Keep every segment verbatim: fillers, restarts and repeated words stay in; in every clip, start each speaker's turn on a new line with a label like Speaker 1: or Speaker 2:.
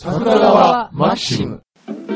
Speaker 1: 桜川マキシム。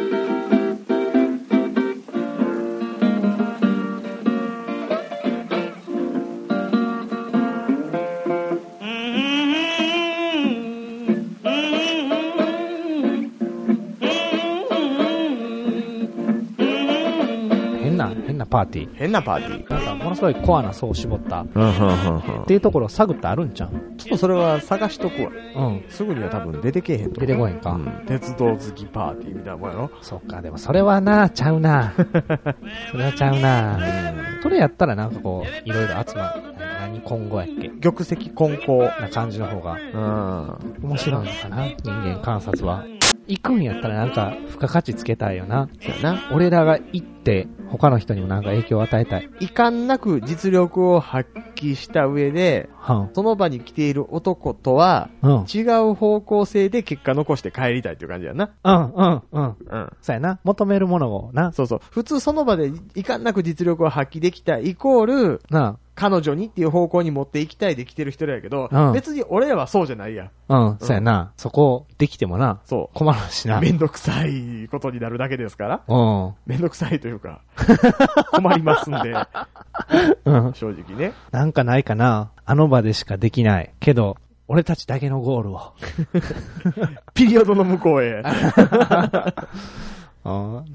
Speaker 2: パーティー
Speaker 1: 変なパーティー
Speaker 2: なんかものすごいコアな層を絞ったっ
Speaker 1: うんうんうんうん
Speaker 2: ていうところを探ってあるんちゃう？
Speaker 1: ちょっとそれは探しとくわ。
Speaker 2: うん
Speaker 1: すぐには多分出てけえへんと思う。
Speaker 2: 出てこへんか、
Speaker 1: うん、鉄道好きパーティーみたいなもんやろ。
Speaker 2: そっか、でもそれはなちゃうなそれはちゃうな、うん、それやったらなんかこういろいろ集まる何今後やっけ
Speaker 1: 玉石混交
Speaker 2: な感じの方が
Speaker 1: うん
Speaker 2: 面白いのかな。人間観察は行くんやったらなんか付加価値つけたいよな。
Speaker 1: そうやな。
Speaker 2: 俺らが行って他の人にもなんか影響を与えたい。
Speaker 1: 遺憾なく実力を発揮した上で、
Speaker 2: うん、
Speaker 1: その場に来ている男とは、
Speaker 2: うん、
Speaker 1: 違う方向性で結果残して帰りたいっていう感じやな。
Speaker 2: うんうんうん
Speaker 1: うん。
Speaker 2: そうやな。求めるものをな。
Speaker 1: そうそう。普通その場で遺憾なく実力を発揮できたイコール、
Speaker 2: な
Speaker 1: 彼女にっていう方向に持っていきたいで来てる人やけど、
Speaker 2: うん、
Speaker 1: 別に俺らはそうじゃないやん。
Speaker 2: うん、うん、そうやな。そこできてもな。
Speaker 1: そう。
Speaker 2: 困るしな。
Speaker 1: めんどくさいことになるだけですから。
Speaker 2: うん。
Speaker 1: めんどくさいというか、困りますんで。
Speaker 2: うん。
Speaker 1: 正直ね。
Speaker 2: なんかないかな。あの場でしかできない。けど、俺たちだけのゴールを。
Speaker 1: ピリオドの向こうへ。
Speaker 2: うん。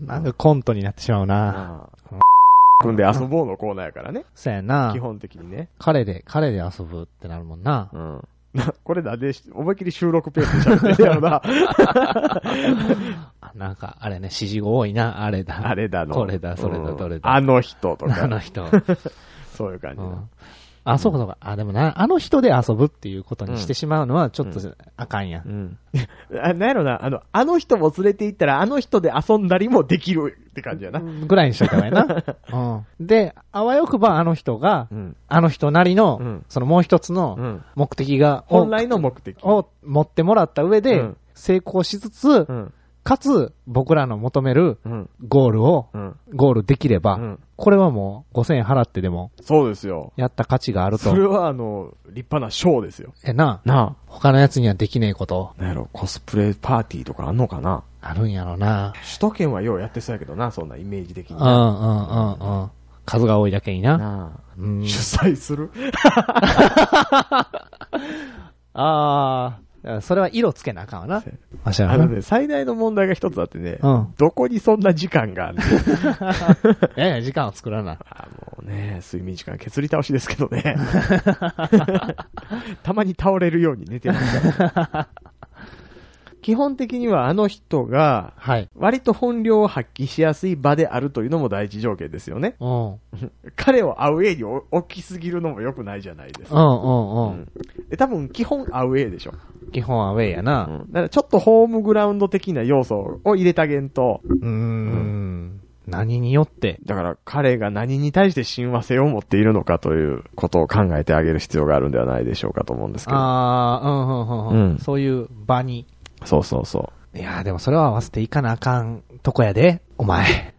Speaker 2: なんかコントになってしまうな。
Speaker 1: 組んで遊ぼうのコーナーやからね。
Speaker 2: そうやな。
Speaker 1: 基本的にね。
Speaker 2: 彼で、彼で遊ぶってなるもんな。
Speaker 1: うん。これなんで、思いっきり収録ペースで喋ってるやろな。
Speaker 2: なんか、あれね、指示語多いな、あれだ。
Speaker 1: あれだの。
Speaker 2: これだ、それだ、どれだ。
Speaker 1: あの人とか。
Speaker 2: あの人。
Speaker 1: そういう感じ、うん。
Speaker 2: あ、そうかそうか。あ、でもな、あの人で遊ぶっていうことにしてしまうのはちょっとあかんやん。うん。
Speaker 1: あ、なんやろな、あの、あの人も連れて行ったら、あの人で遊んだりもできるって感じやな。
Speaker 2: ぐらいにしといた方がいいな。うん。で、あわよくばあの人が、うん、あの人なりの、うん、そのもう一つの目的が、
Speaker 1: うん、本来の目的
Speaker 2: を持ってもらった上で、うん、成功しつつ、うんかつ、僕らの求めるゴールを、うん、ゴールできれば、うん、これはもうごせんえん払ってでも、
Speaker 1: そうですよ。
Speaker 2: やった価値があると。
Speaker 1: それはあの、立派なショーですよ。
Speaker 2: え、な
Speaker 1: あ。なあ。
Speaker 2: 他のやつにはできねえこと。
Speaker 1: なんやろ、コスプレパーティーとかあんのかな？
Speaker 2: あるんやろな。
Speaker 1: 首都圏はようやってそうやけどな、そんなイメージ的に。
Speaker 2: うんうんうんうん。数が多いだけにな。
Speaker 1: なあ。うん、主催する
Speaker 2: ああ。それは色つけなあかんわな。
Speaker 1: あのね、最大の問題が一つあってね、うん、どこにそんな時間があるの
Speaker 2: ええ、時間を作らない。
Speaker 1: あもうね、睡眠時間削り倒しですけどね。たまに倒れるように寝てますから。基本的にはあの人が、割と本領を発揮しやすい場であるというのも第一条件ですよね。うん、彼をアウェイに置きすぎるのも良くないじゃないですか。うんうんうん、で多分基本アウェイでしょ。
Speaker 2: 基本アウェイやな。うん、
Speaker 1: だからちょっとホームグラウンド的な要素を入れてあげんと。
Speaker 2: うーん。うん、何によって。
Speaker 1: だから彼が何に対して親和性を持っているのかということを考えてあげる必要があるんではないでしょうかと思うんですけど。
Speaker 2: ああ、うんうんうん、うん。そういう場に。
Speaker 1: そうそうそう。
Speaker 2: いやーでもそれは合わせていかなあかんとこやで、お前。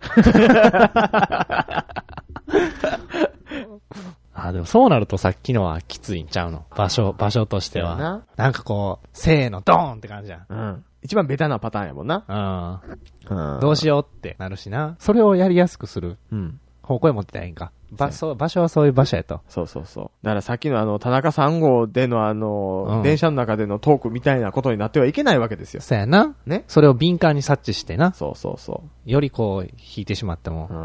Speaker 2: あ、でもそうなるとさっきのはきついんちゃうの。場所、場所としては。な, なんかこう、せーの、ドーンって感じじゃん。
Speaker 1: うん。一番ベタなパターンやもんな。
Speaker 2: うん。うん、どうしようってなるしな。それをやりやすくする。うん。方向へ持ってたらいいんか。場所、場所はそういう場所やと。
Speaker 1: そうそうそう。だからさっきのあの、田中さん号でのあの、うん、電車の中でのトークみたいなことになってはいけないわけですよ。
Speaker 2: そうやな。ね。それを敏感に察知してな。
Speaker 1: そうそうそう。
Speaker 2: よりこう、引いてしまっても。うん。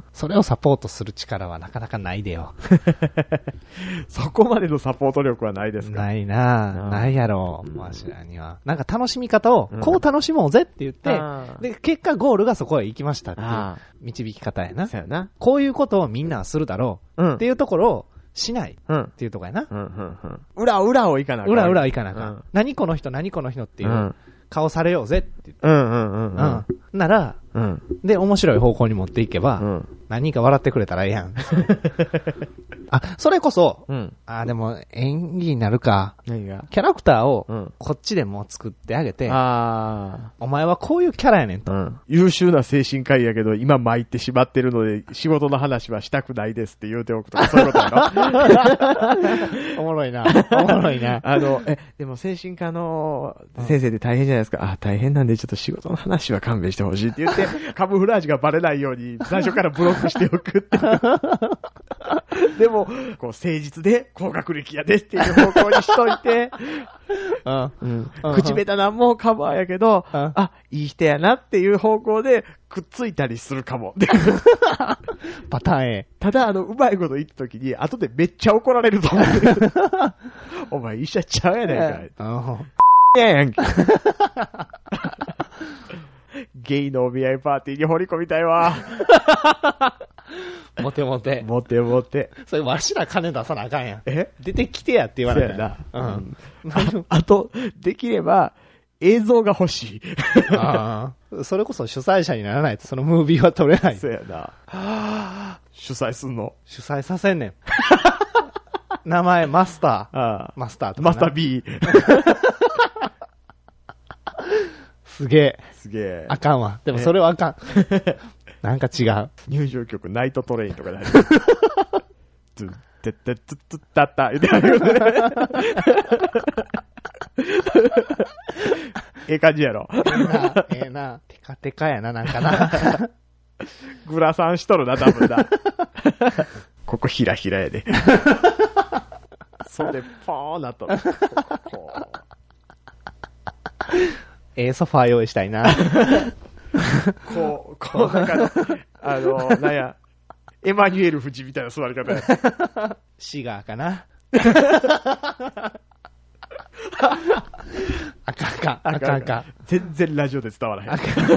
Speaker 2: それをサポートする力はなかなかないでよ。
Speaker 1: そこまでのサポート力はないですか？
Speaker 2: ないなぁ。ないやろう。わしらには。なんか楽しみ方を、こう楽しもうぜって言って、うん、で、結果ゴールがそこへ行きましたっていう導き方やな。
Speaker 1: そうやな。
Speaker 2: こういうことをみんなはするだろう。うん。っていうところをしない。うん。っていうところやな。うんうん
Speaker 1: うん。裏裏を行かなあかん。
Speaker 2: 裏裏行かなあかん。うん、何この人何この人っていう。顔されようぜって言って。うんうんうんうん。うん。なら、うん。で、面白い方向に持っていけば、うん。何人か笑ってくれたらええやん。 あ、それこそ、
Speaker 1: うん。
Speaker 2: あ、でも演技になるか。
Speaker 1: 何が
Speaker 2: キャラクターを、
Speaker 1: うん、
Speaker 2: こっちでもう作ってあげて、
Speaker 1: あ
Speaker 2: お前はこういうキャラやねんと。
Speaker 1: うん。優秀な精神科医やけど、今参ってしまってるので、仕事の話はしたくないですって言うておくとか、そういうことやろ。
Speaker 2: おもろいな。おもろいな。
Speaker 1: あの、え、でも精神科の先生で大変じゃないですか。うん、あ、大変なんでちょっと仕事の話は勘弁してほしいって言って、カムフラージュがバレないように最初からブロックしておくって。でも、こう、誠実で高学歴やでっていう方向にしといて、うんうん、口下手なんもカバーやけど、うん、あ、いい人やなっていう方向でくっついたりするかも。
Speaker 2: パターン A。
Speaker 1: ただ、あの、うまいこと言った時に、後でめっちゃ怒られると思う。お前医者ちゃうやないかい。ややんけ。ゲイのお見合いパーティーに放り込みたいわ。
Speaker 2: モテモテ。
Speaker 1: モテモテ。
Speaker 2: それわしら金出さなあかんやん。
Speaker 1: え
Speaker 2: 出てきてやって言われた
Speaker 1: ら。うん。あ, あと、できれば、映像が欲しい。
Speaker 2: ああ。それこそ主催者にならないとそのムービーは撮れない。
Speaker 1: そうやな。主催すんの
Speaker 2: 主催させんねん。名前、マスター。ああマスターとか。
Speaker 1: マスター B。
Speaker 2: すげえ。
Speaker 1: すげえ。
Speaker 2: あかんわ。でもそれはあかん。なんか違う。
Speaker 1: 入場曲、ナイトトレインとかである。トゥッテッテッツッツッタッタ言ってあるよね。ええ感じやろ。
Speaker 2: ええな、ええな。テカテカやな、なんかな。
Speaker 1: グラサンしとるな、多分な。ここひらひらやで。袖ポーなっとる。こう
Speaker 2: ええソファー用意したいな。
Speaker 1: こう、こう、なんか、あの、なんや、エマニュエル夫人みたいな座り方や。
Speaker 2: シガーかな。あかんか、あかんか。
Speaker 1: 全然ラジオで伝わらへん。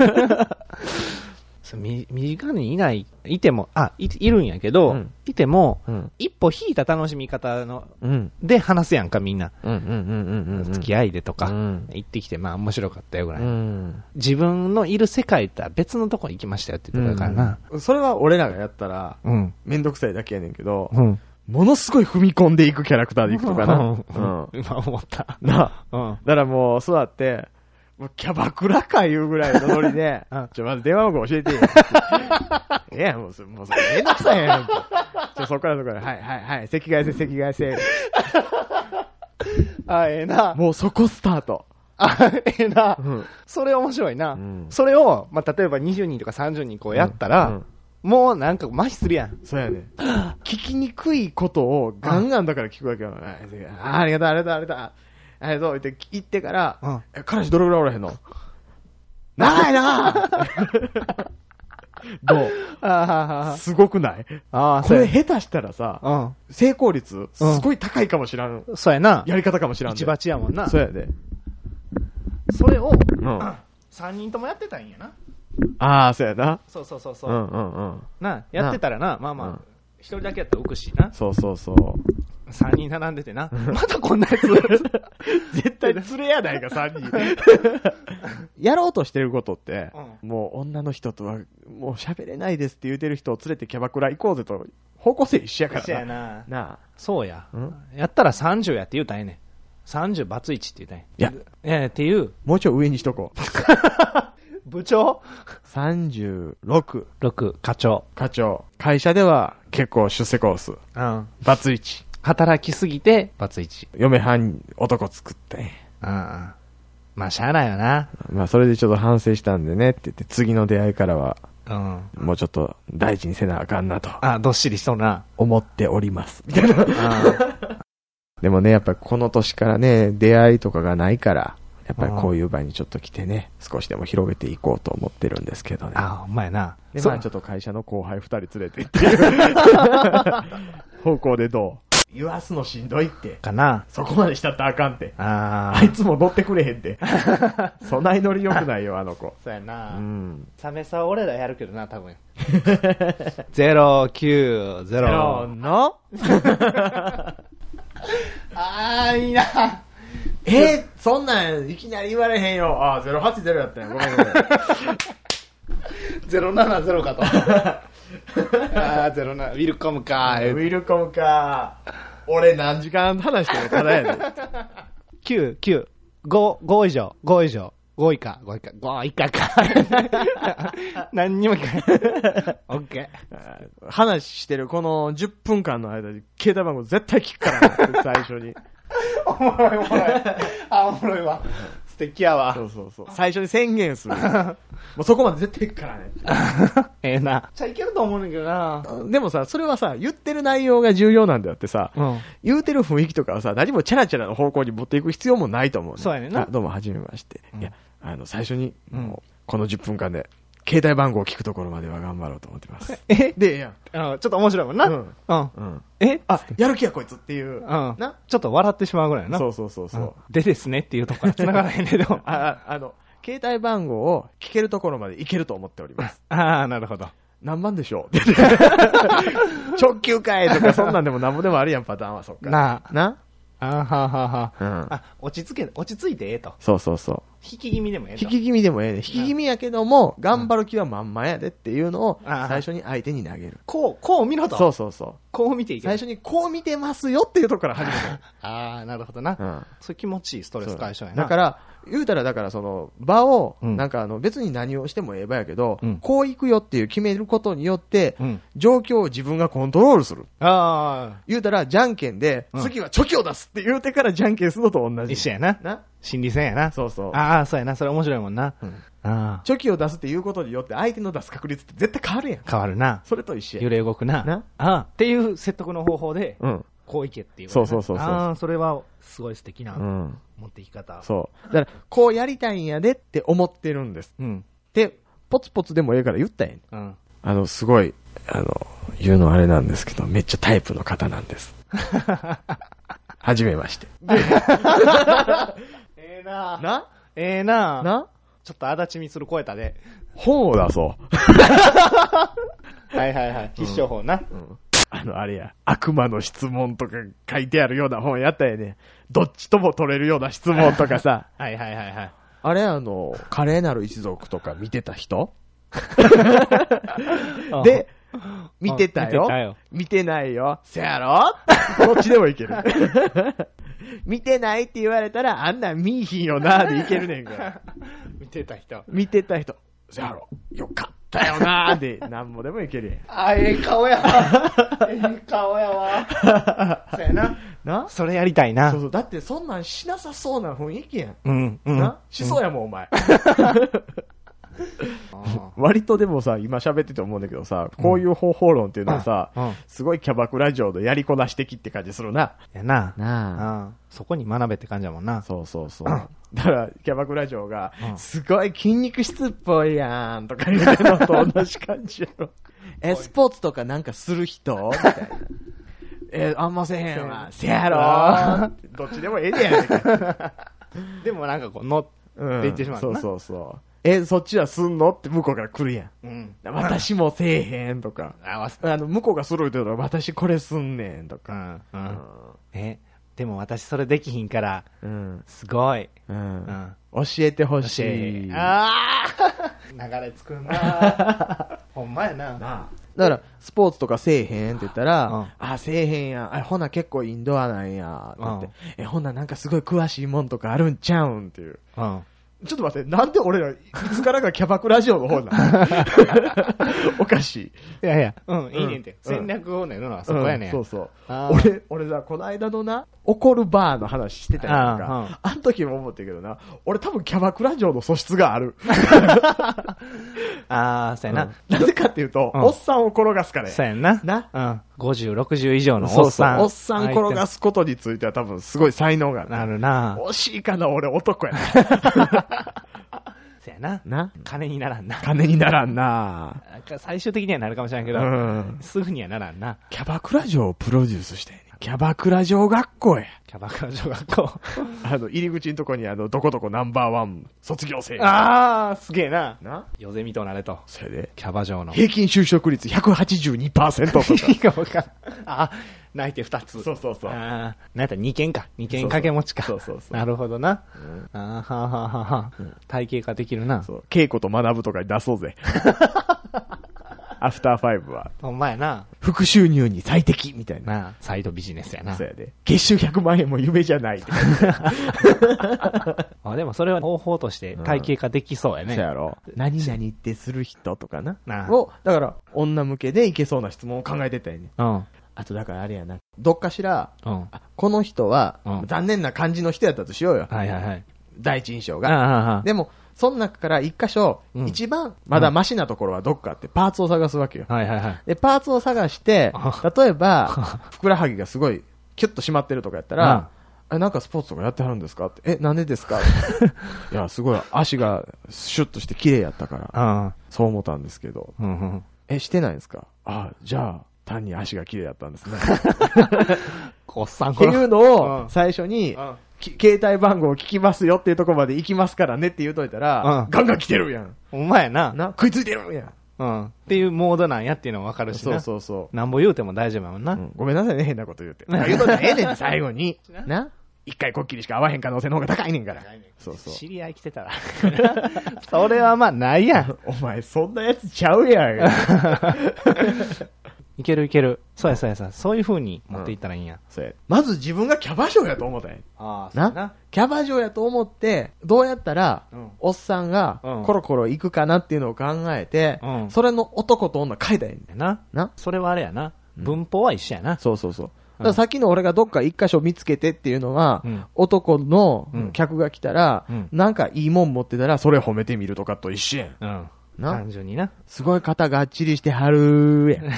Speaker 2: み、身近にいない、いても、あ、い、いるんやけど、うん、いても、うん、一歩引いた楽しみ方の、うん、で話すやんか、みんな。付き合いでとか、うん、行ってきて、まあ面白かったよぐらい、うん。自分のいる世界とは別のとこに行きましたよって言ってたからな、
Speaker 1: うん。それは俺らがやったら、うん、めんどくさいだけやねんけど、うん、ものすごい踏み込んでいくキャラクターでいくとかな。うん、
Speaker 2: 今思った。
Speaker 1: な、うん、だからもう、座って、もうキャバクラかいうぐらいのノリで、ちょ、まず電話番号教えてよ。いや、もうそれ、もうそれめんどくさいやん。ちょ、そっからそっから、はいはいはい、席替えせ、席替えせ。
Speaker 2: あ、ええな。
Speaker 1: もうそこスタート。
Speaker 2: あ、ええな。うん、それ面白いな。うん、それを、まあ、例えばにじゅうにんとかさんじゅうにんこうやったら、うんうん、もうなんか麻痺するやん。
Speaker 1: そうやね。聞きにくいことをガンガンだから聞くわけよ。あ、ありがとう、ありがとう、ありがとう。ありがとうって言ってから、うん、え、彼氏どれぐらいおらへんの長いなどうあすごくないあこれ下手したらさ、うん、成功率すごい高いかもしらん。
Speaker 2: うん、そうやな。
Speaker 1: やり方かもしらん。
Speaker 2: 一バチやもんな。
Speaker 1: そうやで。
Speaker 2: それを、うん、さんにんともやってたんやな。
Speaker 1: ああ、そうやな。
Speaker 2: そうそうそうそう。
Speaker 1: うんうんうん。
Speaker 2: な、やってたらな、まあまあ、一、人だけやったら浮くしな。
Speaker 1: そうそうそう。
Speaker 2: さんにん並んでてな。またこんなやつ。
Speaker 1: 絶対連れやないか、さんにん。やろうとしてることって、うん、もう女の人とはもう喋れないですって言うてる人を連れてキャバクラ行こうぜと、方向性一緒やからな。
Speaker 2: 一緒やな。
Speaker 1: なあ。
Speaker 2: そうや。やったらさんじゅうやって言うたらええねん。さんじゅうバツいちって言うたらええ。いや。いや、っていう。
Speaker 1: もうちょい上にしとこう。
Speaker 2: 部長 ?
Speaker 1: さんじゅうろく。
Speaker 2: ろく、課長。
Speaker 1: 課長。会社では結構出世コース。うん。バツいち。
Speaker 2: 働きすぎて、バツイチ。
Speaker 1: 嫁はん、男作って。
Speaker 2: うん。まあ、しゃあないよな。
Speaker 1: まあ、それでちょっと反省したんでねって言って、次の出会いからは、うん。もうちょっと大事にせなあかんなと。
Speaker 2: あ、どっしりしそうな。
Speaker 1: 思っております。みたいな。でもね、やっぱりこの年からね、出会いとかがないから、やっぱりこういう場にちょっと来てね、少しでも広げていこうと思ってるんですけどね。
Speaker 2: あ、ほんまやな。
Speaker 1: で、まあちょっと会社の後輩二人連れて行って、方向でどう言わすのしんどいって。
Speaker 2: かな。
Speaker 1: そこまでしたったらあかんって。ああいつも乗ってくれへんって。そない乗り良くないよ、あの子。
Speaker 2: そうやな。うん。サメさ俺らやるけどな、多分。ゼロきゅうゼロ
Speaker 1: の
Speaker 2: あー、いいな。
Speaker 1: えー、そんなんいきなり言われへんよ。あー、ゼロはちゼロやったんや。ごめんごめん。
Speaker 2: ゼロななゼロかと。 あー、ゼロなな。ウィルコムかー。
Speaker 1: ウィルコムかー。俺何時間話してもただやで。
Speaker 2: きゅう、きゅう、ご、ご以上、ご以上、ご以下、ご以下、ご以下か。何にも聞かない。オッケ
Speaker 1: ー。話してるこのじゅっぷんかんの間に携帯番号絶対聞くからな、最初に。
Speaker 2: おもろいおもろい。あ、おもろいわ。素敵やわ。
Speaker 1: そうそうそう。最初に宣言する。もうそこまで絶対行くからね。
Speaker 2: ええな。じゃあいけると思うんだけどな。
Speaker 1: でもさ、それはさ、言ってる内容が重要なんだよってさ、うん、言うてる雰囲気とかはさ、何もチャラチャラの方向に持っていく必要もないと思うね。
Speaker 2: そうやねんな。
Speaker 1: どうも、はじめまして。うん、いや、あの、最初に、うん、このじゅっぷんかんで、携帯番号を聞くところまでは頑張ろうと思ってます。
Speaker 2: え
Speaker 1: で、いや、
Speaker 2: ちょっと面白いもんな。うん。うん。うん、え
Speaker 1: あ、やる気やこいつっていう。うん。
Speaker 2: な。ちょっと笑ってしまうぐらいな。
Speaker 1: そうそうそうそう、うん。
Speaker 2: でですねっていうところは繋がらへんけど。
Speaker 1: あ、あの、携帯番号を聞けるところまでいけると思っております。
Speaker 2: ああ、なるほど。
Speaker 1: 何番でしょう直球かいとか、そんなんでもなんぼでもあるやん、パターンは、そっか。
Speaker 2: な
Speaker 1: あ。な
Speaker 2: あははは。うん。あ、落ち着け、落ち着いてええと。
Speaker 1: そうそうそう。
Speaker 2: 引き気味でもええと。
Speaker 1: 引き気味でもええね。引き気味やけども、頑張る気はまんまやでっていうのを、最初に相手に投げる。
Speaker 2: こう、こう見ろと。
Speaker 1: そうそうそう。
Speaker 2: こう見ていけ
Speaker 1: 最初にこう見てますよっていうところから始める。
Speaker 2: ああ、なるほどな。うん。そういう気持ちいいストレス解消やな。
Speaker 1: だから、言うたらだからその、場を、なんかあの、別に何をしてもええ場やけど、こう行くよっていう決めることによって、状況を自分がコントロールする。ああ。言うたら、じゃんけんで、次はチョキを出すって言うてからじゃんけんするのと同じ。
Speaker 2: 一緒やな。な心理戦やな。
Speaker 1: そうそう。
Speaker 2: ああ、そうやな。それ面白いもんな。うん、あ
Speaker 1: チョキを出すっていうことによって相手の出す確率って絶対変わるやん。
Speaker 2: 変わるな。
Speaker 1: それと一緒や。
Speaker 2: 揺れ動くな。なああ。っていう説得の方法で、うん。こういけっていう。
Speaker 1: そうそうそうそう。
Speaker 2: ああ、それはすごい素敵な、うん。持っていき方。
Speaker 1: そう。だから、こうやりたいんやでって思ってるんです。うん。で、ポツポツでもええから言ったやん。うん。あの、すごい、あの、言うのあれなんですけど、めっちゃタイプの方なんです。はじめまして。
Speaker 2: ええな
Speaker 1: な
Speaker 2: ええな
Speaker 1: な
Speaker 2: ちょっと足立みつる超えたで。
Speaker 1: 本を出そう。
Speaker 2: はいはいはい。必勝法な。うん
Speaker 1: うん、あの、あれや、悪魔の質問とか書いてあるような本やったやね。どっちとも取れるような質問とかさ。
Speaker 2: はいはいはいはい。
Speaker 1: あれあの、華麗なる一族とか見てた人で、見てたよ。見てたよ。見てないよ。せやろどっちでもいける。見てないって言われたら、あんなん見いひんよなでいけるねんから。
Speaker 2: 見てた人。
Speaker 1: 見てた人。せやろよかったよなで、なんもでもいけるやん。
Speaker 2: あ、ええ顔やわ。ええ顔やわ。そやな。なそれやりたいな。
Speaker 1: そうそう。だってそんなんしなさそうな雰囲気やん。
Speaker 2: うん。うん、
Speaker 1: なしそうやもん、お前。割とでもさ、今喋ってて思うんだけどさ、こういう方法論っていうのはさ、うんうん、すごいキャバクラ嬢のやりこなし的って感じするな。
Speaker 2: やな。
Speaker 1: なあ。
Speaker 2: そこに学べって感じだもんな。
Speaker 1: そうそうそう。だから、キャバクラ嬢が、すごい筋肉質っぽいやんとか言うてのと同じ感じやろ。え、スポーツとかなんかする人みたいな。え、あんませへんわ。せやろどっちでもええでやんか。
Speaker 2: でもなんかこう、乗って言ってしまう、うん、
Speaker 1: そうそうそう。え、そっちはすんのって向こうから来るやん。うん、私もせえへんとか。あの、向こうがするって言うと私これすんねんとか。うんうんうん、
Speaker 2: え、でも私それできひんから、うん、すごい、うん
Speaker 1: うん。教えてほしい。
Speaker 2: ああ流れ作るなほんまやな。な
Speaker 1: だから、スポーツとかせえへんって言ったら、うん、あ、せえへんや。あ、ほな結構インドアなんや。って言って、うん、え、ほななんかすごい詳しいもんとかあるんちゃうんっていう。うんちょっと待って、なんで俺ら、いつからがキャバクラジオの方なのおかしい。
Speaker 2: いやいや、うん、いいねんて。戦略をねるのはそこやねん。
Speaker 1: そうそう。俺、俺さ、この間のな、怒るバーの話してたやんか。あの時も思ったけどな、俺多分キャバクラ嬢の素質がある。
Speaker 2: ああ、そうやな。
Speaker 1: なぜかっていうと、おっさんを転がすからや。
Speaker 2: そうやんな。
Speaker 1: な。
Speaker 2: うん。ごじゅう、ろくじゅう以上のおっさん。
Speaker 1: おっさん転がすことについては多分すごい才能がある。
Speaker 2: なるな。
Speaker 1: 惜しいかな、俺男やな。
Speaker 2: そやな。
Speaker 1: な。
Speaker 2: 金にならんな。
Speaker 1: 金にならんな。
Speaker 2: 最終的にはなるかもしれんけど、うん、すぐにはならんな。
Speaker 1: キャバクラ嬢をプロデュースしてんねん。キャバクラ嬢学校や。
Speaker 2: キャバクラ嬢学校。
Speaker 1: あの、入り口のとこにあの、どこどこナンバーワン卒業生。
Speaker 2: あー、すげえな。
Speaker 1: な。
Speaker 2: よぜみとなれと。
Speaker 1: それで。
Speaker 2: キャバ嬢の。
Speaker 1: 平均就職率 ひゃくはちじゅうにパーセント とか。
Speaker 2: いいか分かんあ、泣いてふたつ。
Speaker 1: そうそうそう。あ
Speaker 2: あ、なんやったらにけんか。にけん掛け持ちか。
Speaker 1: そうそうそう。
Speaker 2: なるほどな。うん、あーはーはーはー、うん、体系化できるな。
Speaker 1: そう。稽古と学ぶとかに出そうぜ。 アフターファイブは。
Speaker 2: ほんまやな。
Speaker 1: 副収入に最適みたいな。
Speaker 2: なあ、サイドビジネスやな。
Speaker 1: そうやで。月収ひゃくまんえんも夢じゃないって。
Speaker 2: あ、でもそれは方法として体系化できそうやね。
Speaker 1: そうやろ。何々ってする人とかな。
Speaker 2: な
Speaker 1: を、だから、女向けでいけそうな質問を考えてたよね。
Speaker 2: うん。
Speaker 1: あとだからあれやな。どっかしら、
Speaker 2: うん、
Speaker 1: この人は、
Speaker 2: うん、
Speaker 1: 残念な感じの人やったとしようよ。
Speaker 2: はいはいはい。
Speaker 1: 第一印象が。
Speaker 2: ああ
Speaker 1: でも、その中から一箇所、うん、一番まだマシなところはどっかってパーツを探すわけよ。
Speaker 2: はいはいはい。
Speaker 1: で、パーツを探して、例えば、ふくらはぎがすごいキュッと締まってるとかやったら、え、なんかスポーツとかやってはるんですかって、え、なんでですかいや、すごい足がシュッとして綺麗やったから、そう思ったんですけど、うんうん、え、してないんですかあ、じゃあ、単に足が綺麗だったんですね。
Speaker 2: こっさん
Speaker 1: っていうのを最初に、うんうん、携帯番号を聞きますよっていうところまで行きますからねって言うといたら、うん、ガンガン来てるやん。
Speaker 2: お前やな。
Speaker 1: な、食いついてるやん。
Speaker 2: うん。っていうモードなんやっていうのもわかるしな。
Speaker 1: そうそうそう。
Speaker 2: なんぼ言うても大丈夫やもんな。
Speaker 1: うん、ごめんなさいね、変なこと言うて。言うとったらええねんって最後に。な一回こっきりしか会わへん可能性の方が高いねんから。
Speaker 2: そうそう。知り合い来てたら。それはまあないやん。
Speaker 1: お前そんなやつちゃうやん。
Speaker 2: いけるいける。そうやそうやそうや。そういう風に持っていったらいいんや。うん、
Speaker 1: そうや。まず自分がキャバ嬢やと思ったんや。ああ、そうやな。キャバ嬢やと思って、どうやったら、うん、おっさんがコロコロ行くかなっていうのを考えて、うん、それの男と女変えたらいいんだよ
Speaker 2: な。な。それはあれやな。文法は一緒やな。うん、
Speaker 1: そうそうそう。だからさっきの俺がどっか一箇所見つけてっていうのは、うん、男の客が来たら、うん、なんかいいもん持ってたらそれ褒めてみるとかと一緒やん。うん。
Speaker 2: な単純にな。
Speaker 1: すごい肩がっちりしてはるやん。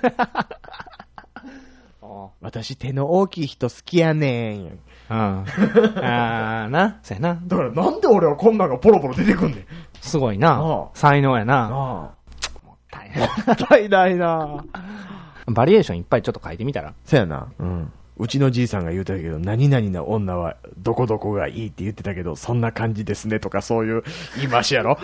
Speaker 1: 私手の大きい人好きやねんやん。うん。
Speaker 2: あーな。そうやな。
Speaker 1: だからなんで俺はこんなんがポロポロ出てくんねん。
Speaker 2: すごいな。ああ才能やな。ああ
Speaker 1: もったいない。もったいないな。
Speaker 2: バリエーションいっぱいちょっと書いてみたら。
Speaker 1: そうやな。うん。うちのじいさんが言うてたけど、何々な女はどこどこがいいって言ってたけど、そんな感じですねとかそういう言い回しやろ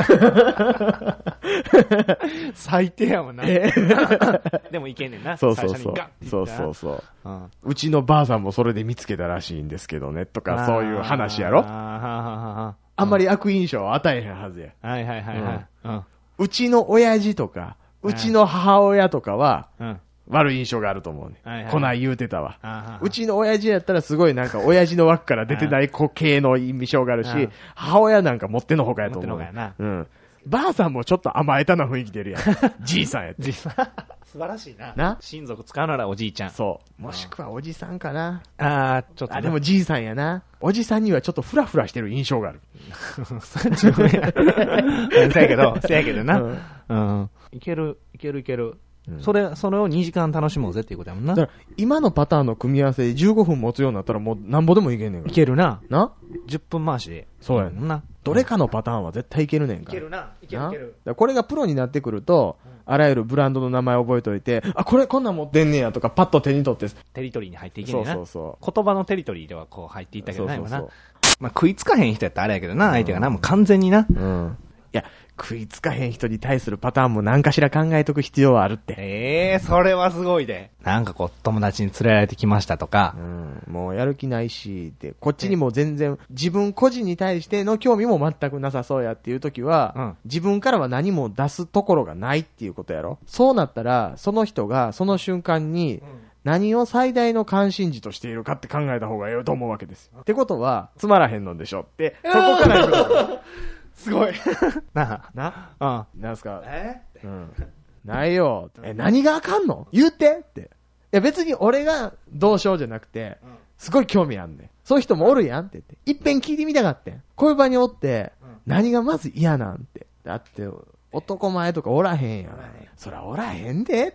Speaker 2: 最低やもんな。でもいけんねんな。
Speaker 1: そうそうそう。そうそうそう、うん。うちのばあさんもそれで見つけたらしいんですけどね、とかそういう話やろ。あ, あんまり悪印象を与えへんはずや。
Speaker 2: はいはいはいはい。うん、
Speaker 1: うちの親父とか、うちの母親とかは、うん悪い印象があると思うね。はいはい、こない言うてたわ。うちの親父やったらすごいなんか親父の枠から出てない子系の印象があるし、母親なんか持ってのほかやと思う。うん。ばあさんもちょっと甘えたな雰囲気出るやん。じいさんやって。
Speaker 2: じいさん。素晴らしいな。な親族使うならおじいちゃん。
Speaker 1: そう。もしくはおじさんかな。
Speaker 2: ああ、ちょっと。
Speaker 1: あ、でもじいさんやな。おじさんにはちょっとフラフラしてる印象がある。
Speaker 2: 自分や。せやけど、せやけどな。うん。うん。いける、いけるいける。うん、それ、それをにじかん楽しもうぜっていうことやもんな。
Speaker 1: だから今のパターンの組み合わせでじゅうごふん持つようになったらもうなんぼでもいけんねんから。
Speaker 2: いけるな。
Speaker 1: な ?
Speaker 2: じゅっぷん回しで。
Speaker 1: そうやんな。どれかのパターンは絶対いけるねんから。
Speaker 2: いけるな。いけるいける。
Speaker 1: だこれがプロになってくると、うん、あらゆるブランドの名前覚えといて、あ、これこんなん持ってんねやとかパッと手に取って。
Speaker 2: テリトリーに入っていけんねんな。
Speaker 1: そうそうそう。
Speaker 2: 言葉のテリトリーではこう入っていったけどな、今な。まあ食いつかへん人やったらあれやけどな、相手がな、もう完全にな。うん。いや、
Speaker 1: 食いつかへん人に対するパターンも何かしら考えとく必要はあるって。
Speaker 2: ええー、それはすごいで。なんかこう、友達に連れられてきましたとか。
Speaker 1: うん、もうやる気ないし、で、こっちにも全然、自分個人に対しての興味も全くなさそうやっていう時は、うん、自分からは何も出すところがないっていうことやろ。そうなったら、その人がその瞬間に、何を最大の関心事としているかって考えた方がええと思うわけですよ。ってことは、つまらへんのでしょって、そこから行くすごい。なあ。なあ。うん。なんすか。えうん。ないよ。え、何があかんの言うてって。いや別に俺がどうしようじゃなくて、すごい興味あんねん。そういう人もおるやんって言って。いっぺん聞いてみたかってん。こういう場におって、何がまず嫌なんて。だって、男前とかおらへんやん。そらおらへんでって。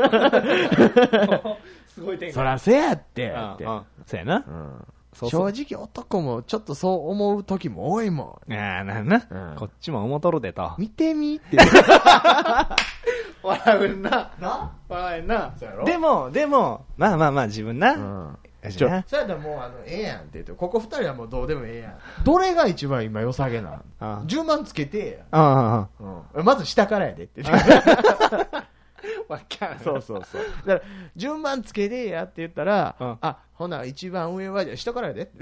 Speaker 2: すごい展開。
Speaker 1: そらせやって。って。
Speaker 2: そやな。
Speaker 1: うんそうそう正直男もちょっとそう思う時も多いも
Speaker 2: ん。ああ、なんな、うん。こっちも思うとるでと。
Speaker 1: 見てみって。
Speaker 2: 笑うな。な笑えんな。でも、でも、まあまあまあ自分な。うん。ちょ、そうやったらもうあの、ええやんって言って、ここ二人はもうどうでもええやん。どれが一番今良さげなんああじゅうまんつけてや。ああ、うん。まず下からやでって言って。わかる。そうそうそう。だから、順番つけでやって言ったら、うん、あ、ほな、一番上はじゃ下からやで。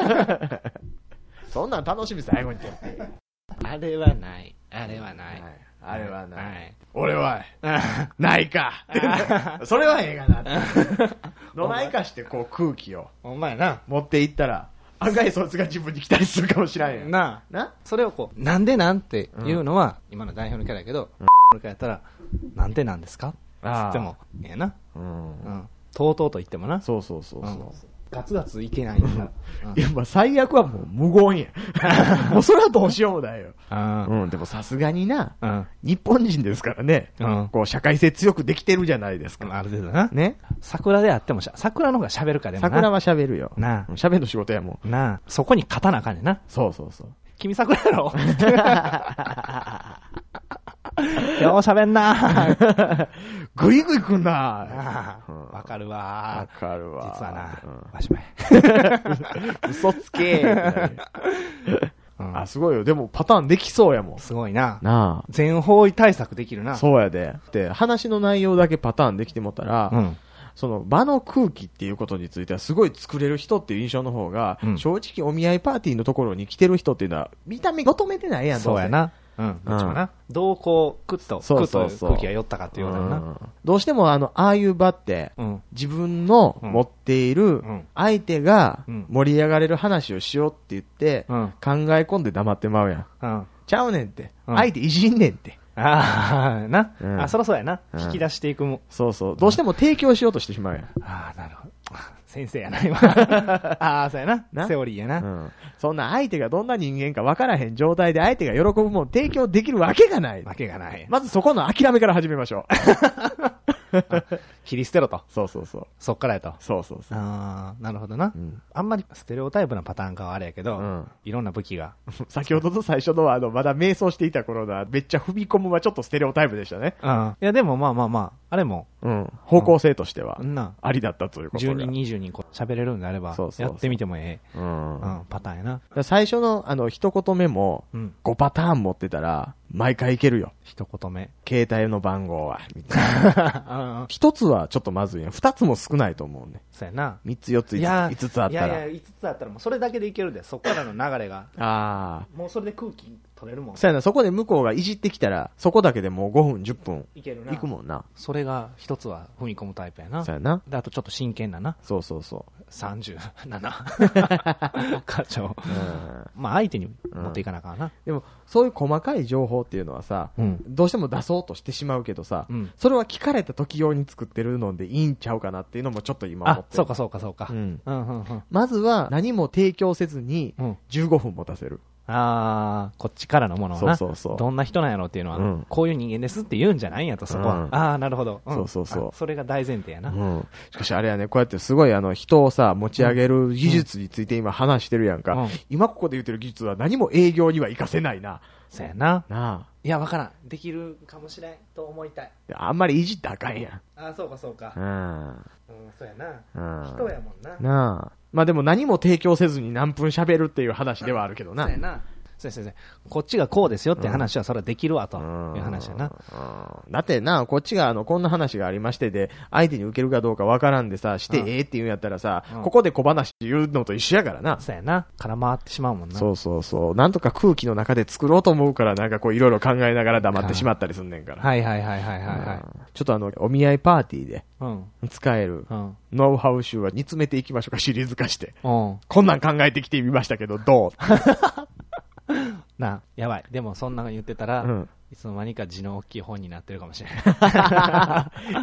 Speaker 2: そんなん楽しみ最後に。 あれはない。あれはない。はい、
Speaker 1: あれはな。はい、俺は、ないか。それはええがなって。どないかしてこう空気を。
Speaker 2: ほんまやな。
Speaker 1: 持っていったら、案外そいつが自分に来たりするかもしれんやん。
Speaker 2: なあ。なそれをこう、なんでなんっていうのは、今の代表のキャラやけど、うん、俺からやったら、なんでなんですかつっても、ええな。うん。うん。とうとうと言ってもな。
Speaker 1: そうそうそうそう。うん
Speaker 2: ガツガツいけないんだ。
Speaker 1: うん、いや、まあ、最悪はもう無言や。もうそれはどうしようもないよ。うん、でもさすがにな、うん、日本人ですからね、うん、こう、社会性強くできてるじゃないですか。
Speaker 2: ある程度な。
Speaker 1: ね。
Speaker 2: 桜であっても、桜の方が喋るかでもな。
Speaker 1: 桜は喋るよ。
Speaker 2: な
Speaker 1: あ。喋るの仕事やも
Speaker 2: ん。なあ。そこに勝たなあかんねんな。
Speaker 1: そうそうそう。
Speaker 2: 君桜やろよう喋んな
Speaker 1: ぐいぐいくんな
Speaker 2: わかるわ
Speaker 1: わかるわ
Speaker 2: 実はな、わしまい。
Speaker 1: 嘘つけあ、すごいよ。でもパターンできそうやもん。
Speaker 2: すごいな。
Speaker 1: なあ。
Speaker 2: 全方位対策できるな。
Speaker 1: そうやで。で、話の内容だけパターンできてもったら、うん、その場の空気っていうことについてはすごい作れる人っていう印象の方が、うん、正直お見合いパーティーのところに来てる人っていうのは見た目求めてないやん。
Speaker 2: そうやな。うん。どっちもな。うん、どうこう、クッと、
Speaker 1: そうそうそう、
Speaker 2: 空気が酔ったかっていうようなな、うん。
Speaker 1: どうしてもあの、ああいう場って、うん、自分の持っている相手が盛り上がれる話をしようって言って、うん、考え込んで黙ってまうやん。うん、ちゃうねんって。うん、相手いじんねんって。
Speaker 2: ああ、な、うん。あ、そらそうやな。引き出していくも。
Speaker 1: そうそう。どうしても提供しようとしてしまうやん。
Speaker 2: ああ、なるほど。先生やな、今。ああ、そうやな。なセオリーやな、うん。そ
Speaker 1: んな相手がどんな人間か分からへん状態で相手が喜ぶもん提供できるわけがない。
Speaker 2: わけがない。
Speaker 1: まずそこの諦めから始めましょう。
Speaker 2: 切り捨てろと。
Speaker 1: そうそうそう。
Speaker 2: そっからやと。
Speaker 1: そうそうそう。
Speaker 2: ああ、なるほどな、うん。あんまりステレオタイプなパターンかはあれやけど、うん、いろんな武器が。
Speaker 1: 先ほどと最初のは、あの、まだ瞑想していた頃のは、めっちゃ踏み込むはちょっとステレオタイプでしたね。
Speaker 2: うん。いや、でもまあまあまあ、あれも。
Speaker 1: うん。方向性としては、うん、ありだったということで。
Speaker 2: じゅうにん、にじゅうにんこう喋れるんであれば、そうそうそうやってみてもええ。うん。うん、パターンやな。
Speaker 1: 最初の、あの、一言目も、うん、ごパターン持ってたら、毎回いけるよ。
Speaker 2: 一言目。
Speaker 1: 携帯の番号は、みたいな。一つはちょっとまずいやん。二つも少ないと思うね。
Speaker 2: そうやな。
Speaker 1: 三つ四つ五つ、五つあったら。
Speaker 2: いやいや、五つあったらもうそれだけでいけるで。そっからの流れが。ああ。もうそれで空気取れるもん。
Speaker 1: そうやな。そこで向こうがいじってきたら、そこだけでもうごふん、じゅっぷん。いけるな。いくもんな。
Speaker 2: それが一つは踏み込むタイプやな。
Speaker 1: そうやな。
Speaker 2: で、あとちょっと真剣なな。
Speaker 1: そうそうそう。
Speaker 2: さんじゅうなな。課長。うん、まあ相手に持っていかなあかんな、うん。
Speaker 1: でも、そういう細かい情報っていうのはさ、うん、どうしても出そうとしてしまうけどさ、うん、それは聞かれた時用に作ってるのでいいんちゃうかなっていうのもちょっと今思ってる。
Speaker 2: あ、そうかそうかそうか。うん
Speaker 1: うんうんうん、まずは何も提供せずにじゅうごふん持たせる。
Speaker 2: ああ、こっちからのものはな。そうそうそう。どんな人なんやろっていうのは、うん、こういう人間ですって言うんじゃないんやと、そこは。うん、ああ、なるほど、
Speaker 1: うん。そうそうそう。
Speaker 2: それが大前提やな。うん。
Speaker 1: しかしあれやね、こうやってすごいあの、人をさ、持ち上げる技術について今話してるやんか。うん、今ここで言ってる技術は何も営業には活かせないな。
Speaker 2: そうやな。
Speaker 1: なあ。
Speaker 2: いや、わからん。できるかもしれんと思いたい。
Speaker 1: あんまりいじったらあかんやん。
Speaker 2: ああ、そうかそうか。
Speaker 1: うん。
Speaker 2: うん、そうやな。うん。人やもんな。
Speaker 1: なあ。まあでも何も提供せずに何分喋るっていう話ではあるけどな。
Speaker 2: そうやな。そうそうそう。こっちがこうですよって話はそれはできるわという話やな。
Speaker 1: うん、だってな、こっちがあの、こんな話がありましてで、相手に受けるかどうかわからんでさ、してええって言うんやったらさ、うん、ここで小話言うのと一緒やからな。
Speaker 2: そうやな。空回ってしまうもんな。
Speaker 1: そうそうそう。なんとか空気の中で作ろうと思うから、なんかこういろいろ考えながら黙ってしまったりすんねんから。
Speaker 2: はいはいはいはいはい、はいうん。
Speaker 1: ちょっとあの、お見合いパーティーで、使える、ノウハウ集は煮詰めていきましょうか、シリーズ化して。うん、こんなん考えてきてみましたけど、どう
Speaker 2: なあ、やばい。でもそんなの言ってたら、うん、いつの間にか字の大きい本になってるかもしれない。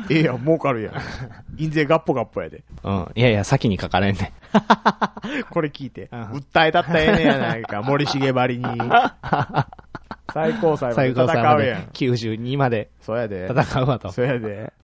Speaker 1: ええやん、儲かるやん。印税ガッポガッポやで。
Speaker 2: うん。いやいや、先に書かれんね。
Speaker 1: これ聞いて。うん、訴えたったらええねやないか、森重ばりに。最高裁まで戦うやん。
Speaker 2: きゅうじゅうにまで。
Speaker 1: そうやで。
Speaker 2: 戦うわと。
Speaker 1: そうやで。